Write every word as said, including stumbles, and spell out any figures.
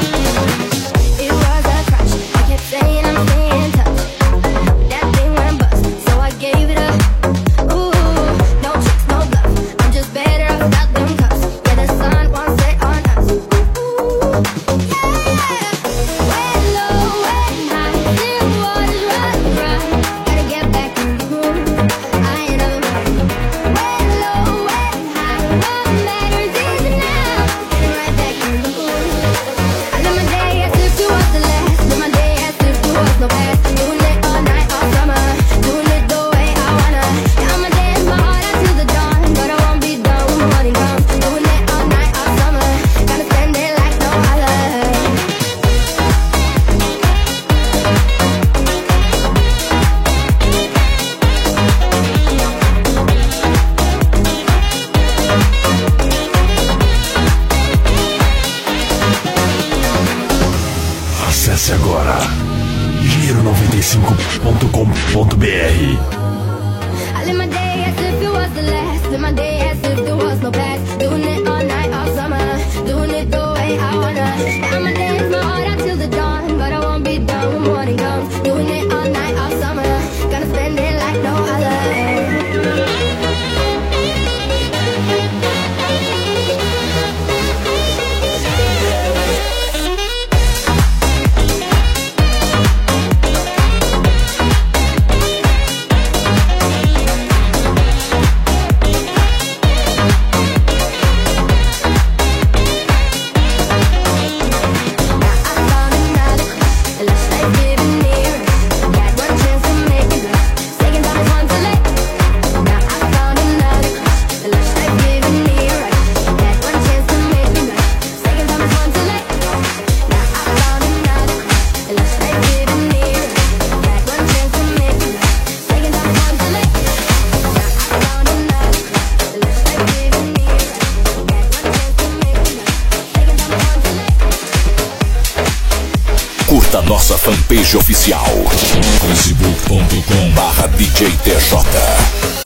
Acesse agora giro noventa e cinco ponto com ponto b r. I live my day as if it was the last. Live my day as if there was no past. Doing it all night, all summer. Doing it the way I wanna. And my day is my heart out till the dawn. But I won't be done when morning comes. Doing it all night, all summer. Gonna spend it like no other. Curta nossa fanpage oficial facebook ponto com barra D J T J.